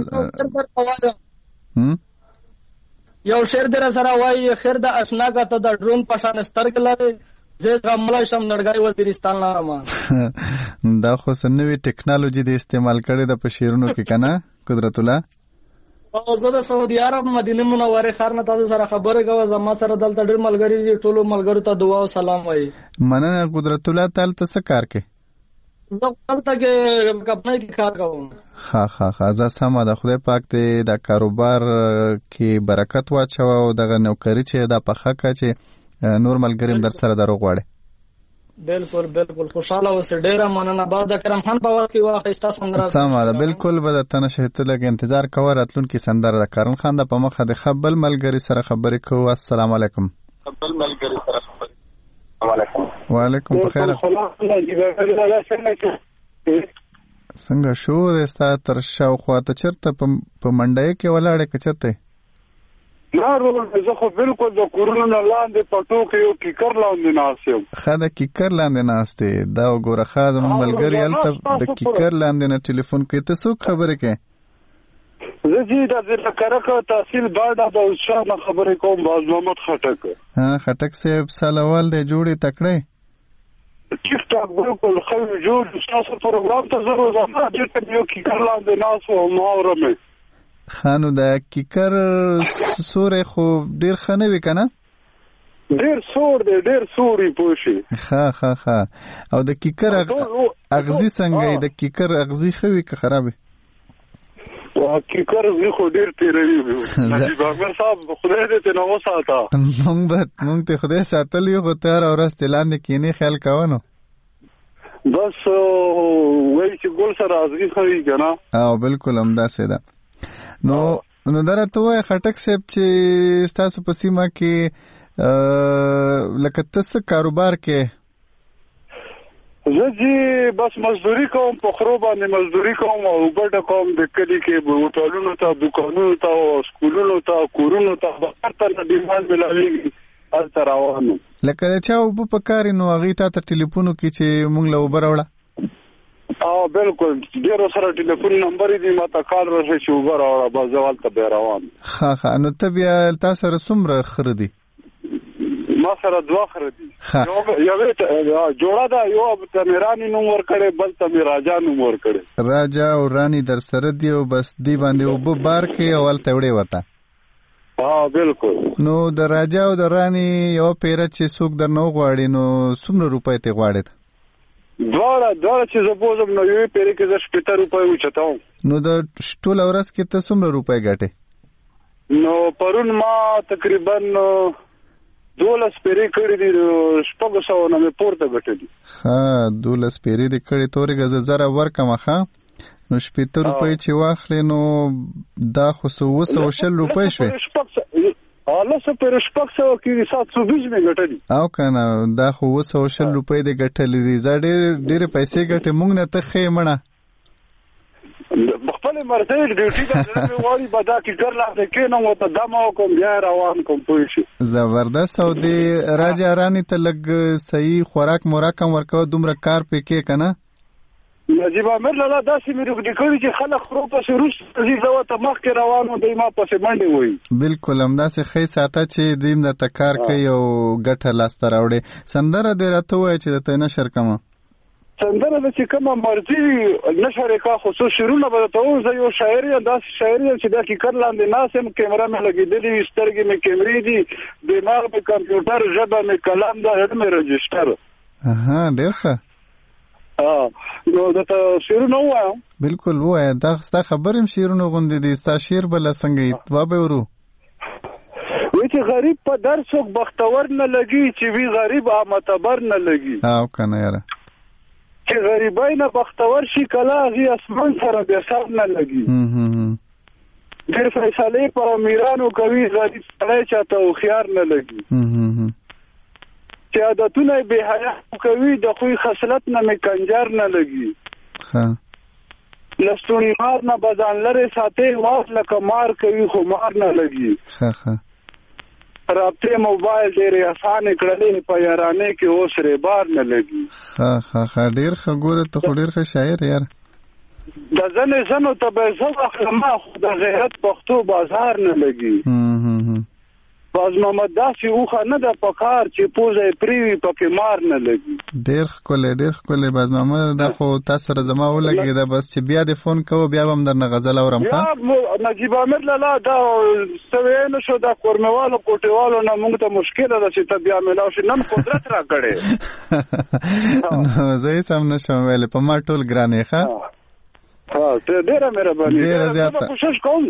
یو شعر در سره وای خیر د اشنا کا ته د ډرون پشان سترګ لري زه غملا شم نړګای وزیرستان لاره دا خو سنوي ټیکنالوژي د استعمال کړي د پشیرونو کې کنه قدرت الله. او زه د سعودي عرب مدینه منوره ښار نه تاسو سره خبرې کوم. زما سره دلته ډېر ملګري دي ټولو ملګرو ته دعا او سلام وایي. مننه قدرت الله تعالی ته څه کار کوي؟ زه دلته کې کمپنۍ کې کار کوم. ها زه سمه د خدای پاک دې د کاروبار کې برکت واچوه او دغه نوکری چې دا پخه کا چې نور ملګري در سره درو غواړي. بالکل خوشاله اوسه. ډیره مننه. بعد د کرم خان په وخت کې واخیستا سندره سمه ده. بالکل به د تنه شهته لګ انتظار کوه راتلون کې سندره د کرم خان د په مخه د خپل ملګری سره خبرې کوو. السلام علیکم. خپل ملګری سره خبرې. وعلیکم. وعلیکم بخیر. څنګه شو دستا تر شاوخوا ته چرته په منډه کې ولاړې که چرته؟ نه زه خو بالکل د کورونو نه لاندې پټو کې یو کیکر لاندې ناست یم. ښه د کیکر لاندې ناست دی. دا وګوره ښه زموږ ملګري هلته د کیکر لاندې نه ټلیفون کوي. ته څوک خبرې کوې؟ زه چې د ضلع کرک تحصیل باډه د شاه نه خبرې کوم. باز محمد خټک. خټک صاحب سالوال دی جوړې تکړې ټیک ټاک بالکل ښه جوړ. ستاسو پروګرام ته زه روزانه دلته یو کیکر لاندې ناست وم اورم. خانو د کیکر سورې خو ډیر ښه نه وي کنه؟ ډیر سور دی. ډیر سوري پوشي. ښه او د کیکر اغزي څنګه د کیکر اغزي ښه وي که خراب وي؟ کیکر اغزي خو ډیر تیروي. نجیب احمد صاحب خدای دې ته نو وساته. مونږ ته خدای ساتلی خو ته هره ورځ ته لاندې کینې خیال کوه نو بس وایي چې ګل سره اغزي ښه وي که نه؟ او بالکل همداسې ده. نو درته وای خټک صاحب چې ستاسو په سیمه کې لکه ته څه کاروبار کې؟ زه چې بس مزدوري کوم. په خرو باندې مزدوري کوم او ګډه کوم. د کلي کې هوټلونو ته دوکانونو ته سکولونو ته کورونو ته بهر ته ډیمانډ ملاویږي هلته روانو. لکه د چا اوبه په کار نو هغې تا ته ټلیفون وکړي چې مونږ له اوبه راوړه؟ بالکل ډیرو سره ټلیفون نمبر دي ما ته کال راشي چې اوبه راوړه بس زه هلته بیا روان. ښه نو ته بیا تا سره څومره خره دي؟ ما سره 2 خره دي. یوې جوړه ده. یو ته مې راني نوم ورکړی بل ته مې راجا نوم ورکړی. راجا او راني در سره دي او بس دی باندې اوبه بار کې او هلته وړې ورته. بالکل. نو د راجا او د راني یو پیره چې څوک در نه غواړي نو څومره روپۍ ته غواړې؟ دواړه چې زه بوزم نو یوې پیرې کې زه 70 روپۍ اوچتوم. نو د ټوله ورځ کې ته څومره روپۍ ګټې؟ نو پرون ما تقریبا 12 پیرې کړې دي. 600 نه مې پورته ګټلي. 12 پیرې دې کړې تورې زه زره ورکم. نو 70 روپۍ چې واخلې نو دا خو 220 روپۍ شوې. الله سه پر شپږ سو کې 720 می ګټلې او کنه دا خو 200 روپۍ د ګټلې دي زړه ډېر پیسې ګټې مونږ نه ته خې مړه خپل مرزي ډیوټي دا مې واري بدا کې ګرلا کې نو ته دمو کوم بیا روان کوم پوه شي زبردست او دی راجا رانی ته لګ صحیح خوراک موراکم ورکو دومره کار پکې کنه نجیب امیر لاله داسې مې رګ دکړي چې خلک خرو پسې روس دې زوته مخ کې روانو دی ما پسې منډي وای بالکل هم داسې خې ساته چې دیم د تکار کوي او ګټه لاس تر راوړي سندره دې راته وای چې د تنه شرکمه سندره چې کومه مرضی نشره کا خصوص شروع به ته زه یو شاعر یم داس شاعر یم چې دا کی کړلاندې ناسم کیمرا مې لګېدلې سترګې مې کیمرې دي دماغ په کمپیوټر ژبه مې کلام دا هډ مې رجستر ډېر ښه نو دا شعرونه وایم بالکل وای دا ستا خبرم شعرونه غوندې دي ستا شعر بل څنګه اتوابه ورو وی چې غریب په در څوک بختور نه لګي چې وی غریب امتبر نه لګي او کنه یاره چې غریبای نه بختور شي کلا غي اسمان سره به سر نه لګي ډېر فیصله پر امیرانو کوي غریب سره چاته او خيار نه لګي چې عادتونه به حیا کوي د خوې خصلت نه مکنجر نه لګي ها لستونی مار نه بزان لره ساتي واخ لکه مار کوي خو مار نه لګي ها رابطه موبایل ډېر آسان کړلې په یارانه کې اوس ریبار نه لګي ها ډېر ښه ګوره ته خو ډېر ښه شاعر یار د زنو ته به زو اخلمه خو د غیرت پښتو بازار نه لګي باز محمد داسې اوخه نه ده پکار چې پوزه پریوي پکې مار نه لګي ډېر ښکلی باز محمد دا خو تاسو سره زما ولګي دا بس چې بیا دې فون کوو بیا به هم درنه غزل اورم ښه نجیب امیر لاله دا سوی نه شو دا کورموالو کوټیوالو نه موږ ته مشکله ده چې ته بیا ملاو شي نن قدرت را کړې نو زه یې سم نشم ویلی په ما ټول ګرانې ښه ډېره مهرباني ډېره زیاته کوشش کوم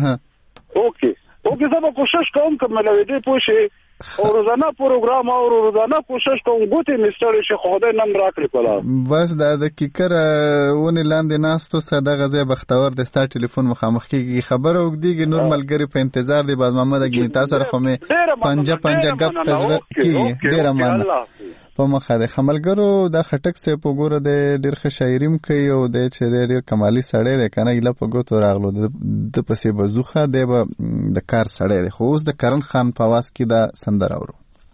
اوکې زه به کوشش کوم که ملویدې پوه شي او روزانه پروګرام او روزانه کوشش کوم ګوتې مې ستړې شي خو خدای نن راکړي په لاس بس دا د کیکر ونې لاندې ناستو سه دغه ځای بختور دی ستا ټلیفون مخامخ کېږي خبره اوږدېږي نور ملګري په انتظار دی باز محمد ګینې تا سره خو مې پنجه ګپ ته زړه کېږي ډېره مننه په مخه دی خملګرو دا خټک صاحب وګوره دی ډېر ښه شاعري هم کوي او دی چې دی ډېر کمالي سړی دی که نه ایله په ګوتو راغلو د پسې به زوښه دی به د کار سړی دی خو اوس د کرن خان په اواز کې دا سندره اورو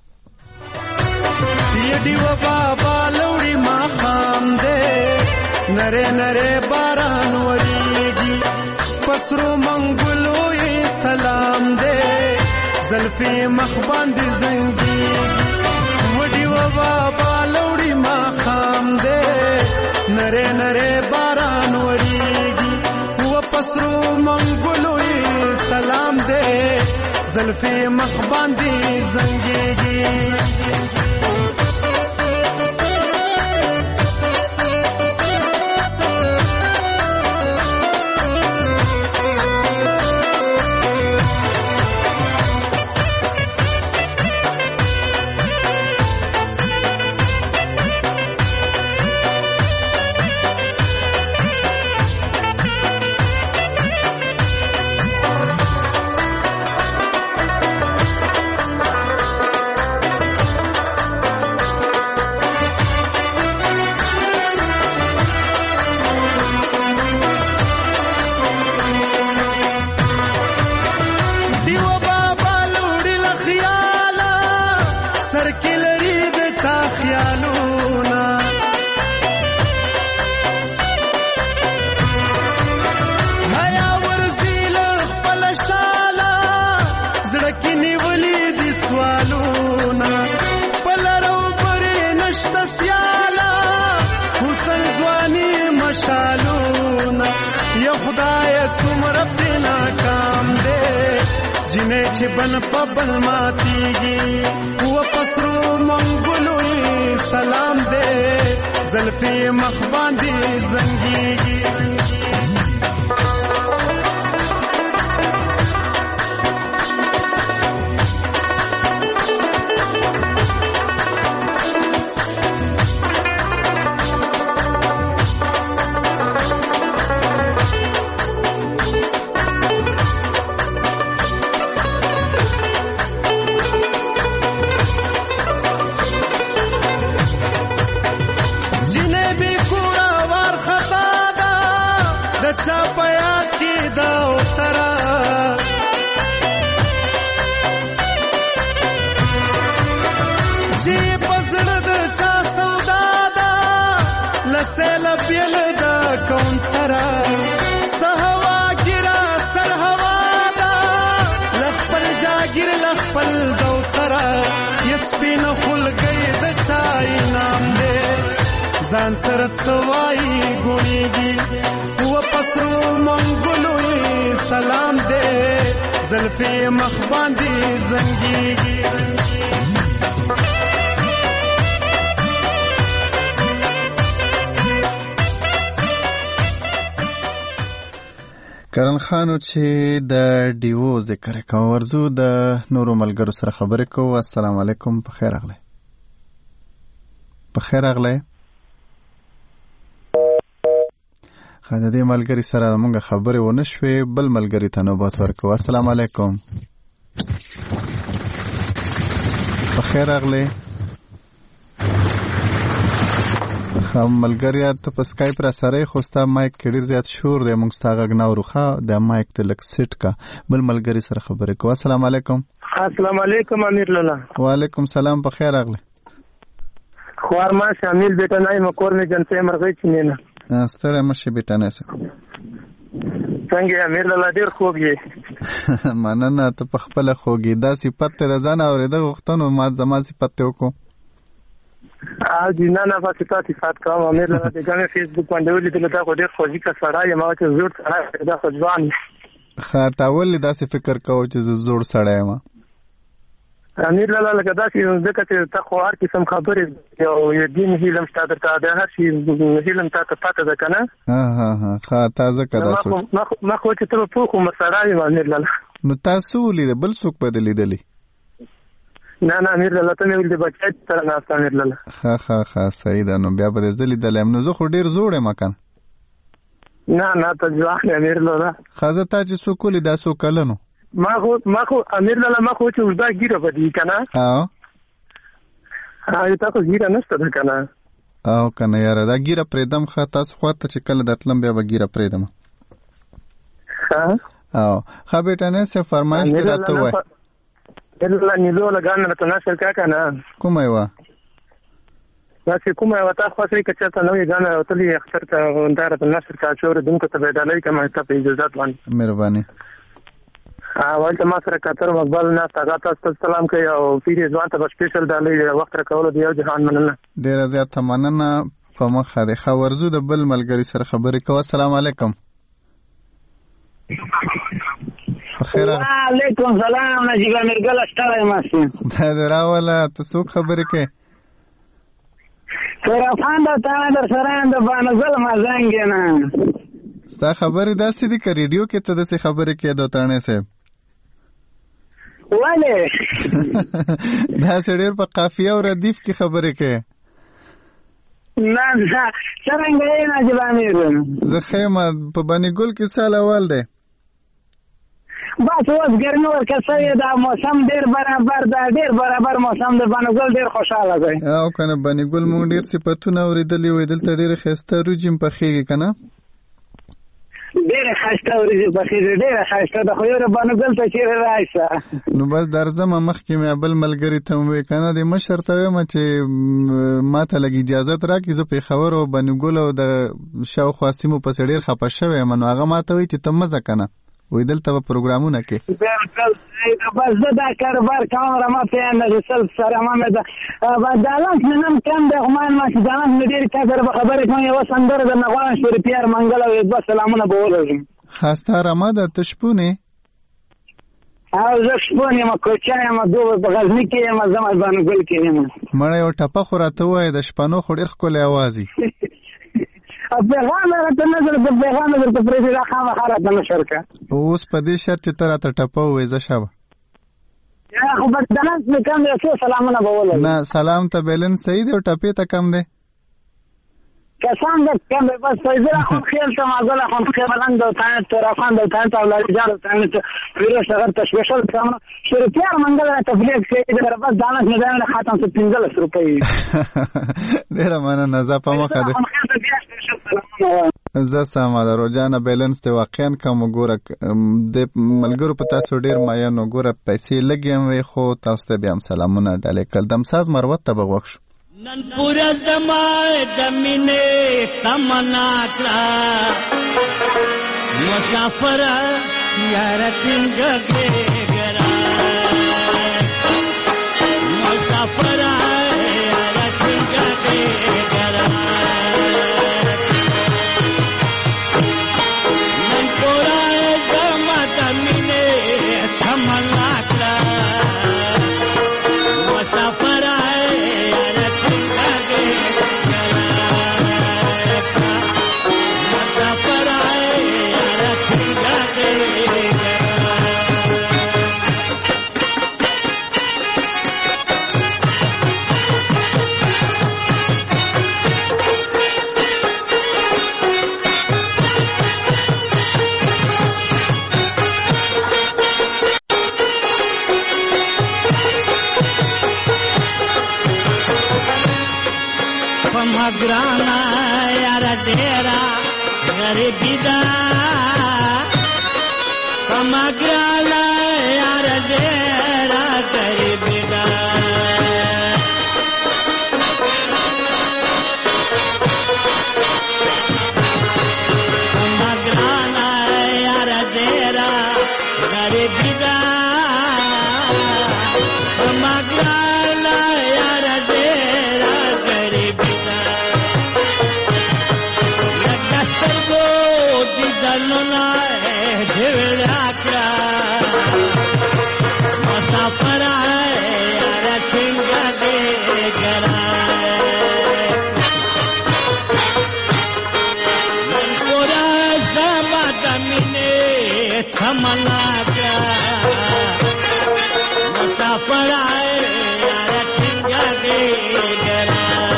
یډیو بابا لوړی ماښام دی نری نری باران وریږي پسرو منګلو یې سلام دی زلفې مخ باندې زنګېږي بابا لوړی ماښام دی نری نری باران وریږي و پسرو منګلو یې سلام دی زلفې مخ باندې زنګېږي چې بن په بل ماتیږي و پسرو منګلو سلام دې زلفې مخ باندې زنګيږي خوشي پزړه د چا سودا ده لسل بیل د کونترا سهوا ګرا سر هوا ده لخپل جاګیر لخپل دوترا یسپین خلګي د چای نام دې ځان سره توای ګونیږي و پسرو منګلو سلام دې زلفي مخ باندې زنګيږي کرن خانو چې د ډیو ذکر کوو ورزو د نورو ملګرو سره خبرې کوو. السلام علیکم، په خیر راغلی. په خیر راغلی. خا د دې ملګري سره موږ خبرې ونه شوې، بل ملګري ته نوبت ورکوو. السلام علیکم، په خیر راغلی. ملګریا ته په سکایپ را سره خو ستا مایک کې ډېر زیات شور دی، موږ ستا غږ نه اورو. ښه د مایک ته لږ سیټ کا، بل ملګري سره خبرې کوو. السلام علیکم. السلام علیکم امیر لالا. وعلیکم سلام، په خیر راغلی. خوار ما شامل بیٹا نه مکور نه جنته مرغې چینه ستړی مشه بیٹا نه سه څنګه امیر لالا ډېر خوب یې مننه. ته په خپل خوږی دا صفت ته ځان اورېده غوښتنو ما زما صفت ته وکړو. نه نه پاتې تاسو صفات کوم امیر لالا د ګامې فیسبوک باندې ولیدل دا خو ډېر خوږی کا سړی ما چې زوړ سړی دا خو ځوان خاطا ولې داسې فکر کوو چې زوړ سړی یم امیر لالا لکه داسې ځکه چې ته خو هر قسم خبرې یو دین هیلم ستا درته د هر شي هیلم تا ته پاته ده که نه ښه تازه که دا سوچ ما خو چې ته به پوه خو مسړی یم امیر لالا. نو تاسو ولیده بل څوک به د لیدلی؟ نه نه امیر لالا ته مې ولیدې بچی سره ناست امیر لالا. ښه صحیح ده. نو بیا به دې زه لیدلی یم. نو زه خو ډېر زوړ یم که نه نه ته ځوان یې امیر لالا. ښه زه تا چې څوک ولید دا څو کلنو؟ ما خو امیر لالا ما خو چې اوږده ګیره به دي که نه تا خو ګیره نشته ده که نه او که نه یاره دا ګیره پرېږدم. ښه تاسو خوا ته چې کله درتلم بیا به ګیره پرېږدم. ښه بیټانې صاحب فرمایش دې راته ووایه. نیلو لګان راته نشر کا که نه کومه یوه داسې کومه یوه تا خوښوي که چېرته نوې ګانه راوتلي اختر ته دا راته نشر کا چې اورېدونکو ته به یې ډالۍ کړم ستا په اجازت باندې. مهرباني. ولته ما سره کتر مقبل ناست هغه تاسو ته سلام کوي او پیر ځوان ته به سپیشل ډالۍ وخت راکولو د یو جهان مننه. ډېره زیاته مننه په مخه دی. ښه ورځو د بل ملګري سره خبرې کوو. السلام علیکم. بخیر. وعلیکم سلام نجیب امیر ګل ستړی ماسي دا دې راوله ته څوک خبرې کوې؟ شرافان د تا در سره د بانزل مزنګ نه ستا خبرې داسې دي که ریډیو کې ته داسې خبرې کوې دوتاڼی صاحب؟ ولې داسې ډېر په قافیه او ردیف کې خبرې کوې؟ نه څرنګه یې نجیب امیر؟ زه ښه یم. په بني ګل کې سال اول دی. بس اوس ګرمي ورکه شوې ده، موسم ډېر برابر ده، ډېر برابر موسم ده. بني ګل ډېر خوشحاله دی. او که نه بني ګل مونږ ډېر صفتونه اورېدلي وو، دلته ډېرې ښایسته وریجې هم پخېږي که نه؟ ډېره ښایسته وریجې پخېږي، ډېره ښایسته ده. خو یوه بني ګل ته چېرې راشته نو بس درځمه. مخکې مې بل ملګري ته مې وویل که نه د مشر ته ویم چې ما ته لږ اجازت راکړي زه پېښور او بني ګل او د شاوخوا سیمو پسې ډېر خفه شوی یم. نو هغه ما ته وایي چې ته مه ځه که نه وایي دلته به پروګرامونه کې. بس زه دا کاروبار کوم را ما پېژنده سلف سره ما مې دالانس مې نم کم دی خو ما چې دالانس مې ډېرې چا سره به خبرې کوم. یوه سندره درنه غواړم شریفیار منګل او دوه سلامونه به ولرم. ښه ستا رمه ده ته شپون یې؟ او زه شپون یم، کوچی یم، دوبه په غزني کې یم، زه بانو ګل کې یم. مړی یو ټپه خو راته ووایه د شپنو خو ډېر ښکلی اواز وي. پیغام راته نظر د پیغام درته پرېږدي دا خامخا راته نشر که. اوس په دې شرط چې ته راته ټپه ووایې زه شابه خو بس دلنس مې کم دی، څو سلامونه به ولري. نه سلام ته بیلنس صحیح دی او ټپې ته کم دی. کسان د کم دی بس فیضل اخوند خیل ته مازل اخوند خیل بلند دوتانت تورافان دوتانت اولادی جار دوتانت فیروز شغل تشویشل کامنو شریفیار منگل را تفریق شیئی در بس دانت ندارن خاتم ست 15 روپیی ډیره مننه. زه په مخه دی. زه سمه ده روجانه بیلنس دی واقعا کم وګوره د ملګرو په تاسو ډېر ماین وګوره پیسې لږې هم وي خو تاسو ته بیا هم سلامونه ډالې کړل دمساز مروت ته به غوږ شو نن پورا زمای د مینې تمنا کړه مسافر یار څنګه ګرا مسافر یار څنګه ګرا نن پورا زمای د مینې تمنا کړه مسافر graana yara dera garibi da kama graana yara dera garibi da kama graana yara dera garibi da kama graana yara dera garibi da Nuna dhivla kya musafir yaar singa de gara pura zamad mine thamna kya musafir yaar singa de gara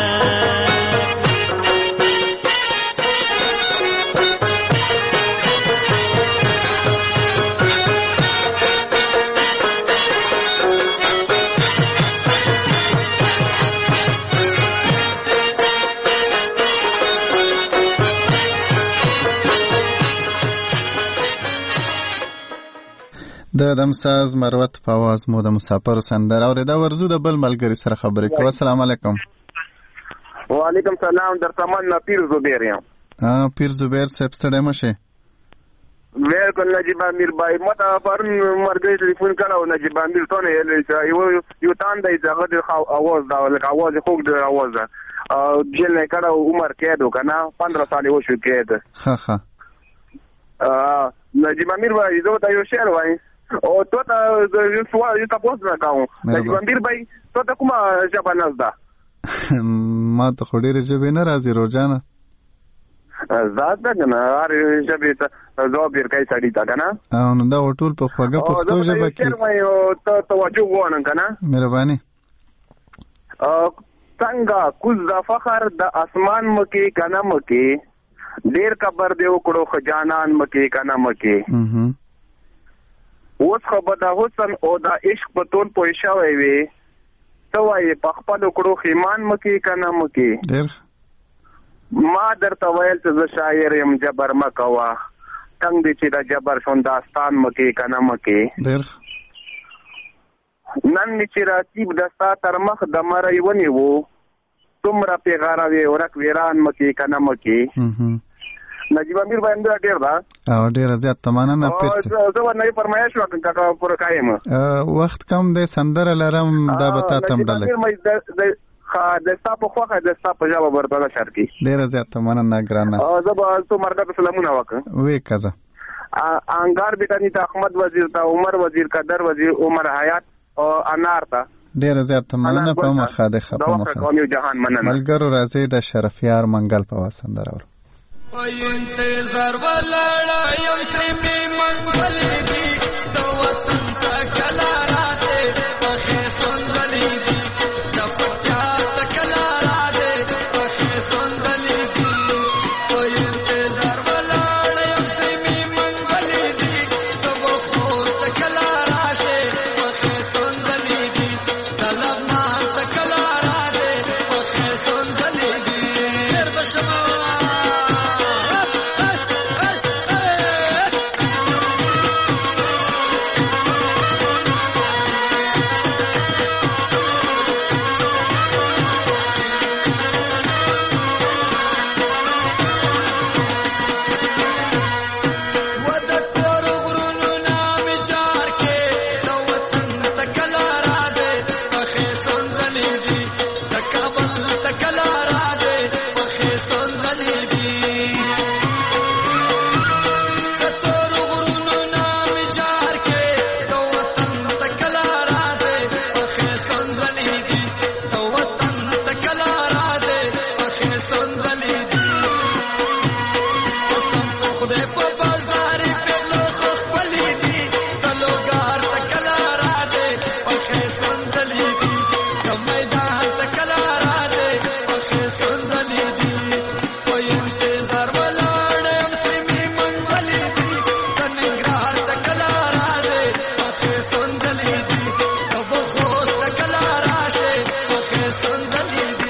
د دمساز مروت په आवाज مو د مسافر سندر اورېدا ورزو د بل ملګری سره خبرې کوو السلام علیکم وعلیکم سلام در تمن پیر زبیر یم پیر زبیر صاحب ستړی مشه بالکل نجیب امیر بای متا پرن مرګی ټلیفون کړو نجیب امیر ته نه یو تان دی هغه د आवाज دا لکه आवाज خوګ د आवाज جیل نه کړو عمر کېدو کنه 15 سال وشو کېد ها نجیب امیر بای زه ته یو شعر وایم او تو ته یو سوال یو تاسو نه کوم نجیب امیر بای تو ته کومه ژبه نزده ما ته خو ډېرې ژبې نه راځي روجانه زاد ده کنه هر ژبې ته ځواب ورکوي سړي ته کنه نو دا ټول په خوږه پښتو ژبه کې ته توجه وغواړم کنه مهرباني څنګه کوز د فخر د اسمان مکې کنه مکې ډېر کبر دی وکړو خجانان مکې کنه مکې اوس خو به د حسن او د عشق په ټول پوه شوی وي ته وایې په خپل وکړو خیمان مکې کنه مکې ما درته ویل چې زه شاعر یم جبر مه کوه څنګه دی چې د جبر شون داستان مکې کنه مکې نن مې چې راتیب د ستا تر مخ د مری ونیو څومره پیغاره وې ورک ویران مکې کنه مکې نجیب امیر باندې ډېر دا او ډېر زیات مننه پیرس زه ورنه فرمایش وکړم کاکا پر کایم وخت کم دی سندره لرم دا به تا تم ډلې د ستا په خوخه د ستا په ژبه ورته شر کی ډېر زیات مننه ګرانه زه به تو مرګ ته سلامونه وکړم وې کزه انګار بیتانی ته احمد وزیر ته عمر وزیر قدر وزیر عمر حیات او انار ته ډېر زیات مننه په مخه ده خپل ملګرو راځي د شرفیار منګل په واسندر اور انتظار ولړا یم سری می منګل دی د وطن تکلا راته په سنځلې دی د پټا تکلا راته په سنځلې دی او انتظار ولړا یم سری می منګل دی د وخو تکلا راته په سنځلې دی د لغما تکلا راته په سنځلې دی تر بشما تکلا را دے وخی سنزلی دی تطور غرونو نام جار کے دو وطن تکلا را دے وخی سنزلی دی دو وطن تکلا را دے وخی سنزلی دی قسم خدای په بازار په لوخ خپلی دی تلوګار تکلا را دے وخی سنزلی دی میدان تکلا را دے وخی سنزلی دی کوئی انتظار ولاړم سیمی منزلی دی تنگرار تکلا را دے وخی سنزلی دی کب خوست تکلا راشه وخی سنزلی دی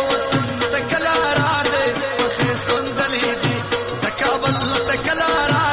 تکلا را